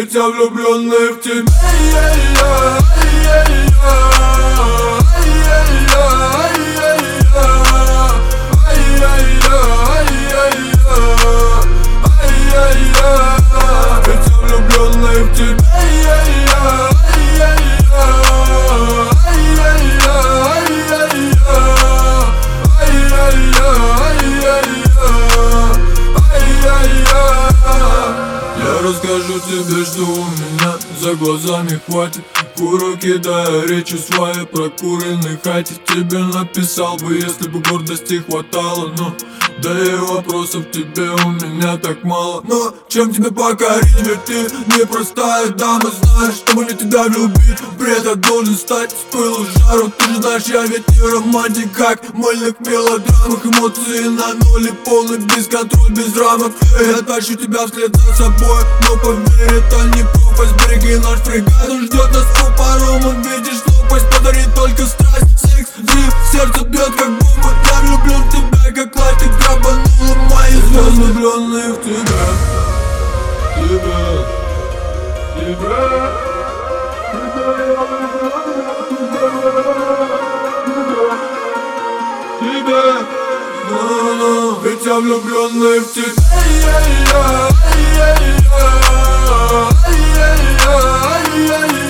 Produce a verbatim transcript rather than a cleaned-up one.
ведь я влюбленный в тебя. Ведь я влюбленный в тебя. Я расскажу тебе, что у меня за глазами хватит. Куру кидая речи свои прокуренной хате. Тебе написал бы, если бы гордости хватало. Но да и вопросов тебе у меня так мало. Но чем тебе покорить, ведь ты непростая дама. Знаешь, что мне тебя любить, бред я должен стать с пылу жару. Ты же знаешь, я ведь не романтик, как в мыльных мелодрамах. Эмоции на нуле, полный бесконтроль, без рамок. Я тащу тебя вслед за собой, но поверь, это не пропасть. Береги наш фрегат, он ждет нас у парома. Видишь лопасть, подари только страсть. Секс, взрыв, сердце бьет как бомба. Я влюблен в тебя, как лайт, и грабанула мои звезды. Влюбленный в тебя, тебя, тебя, тебя, тебя. Ведь я влюбленный в тебя.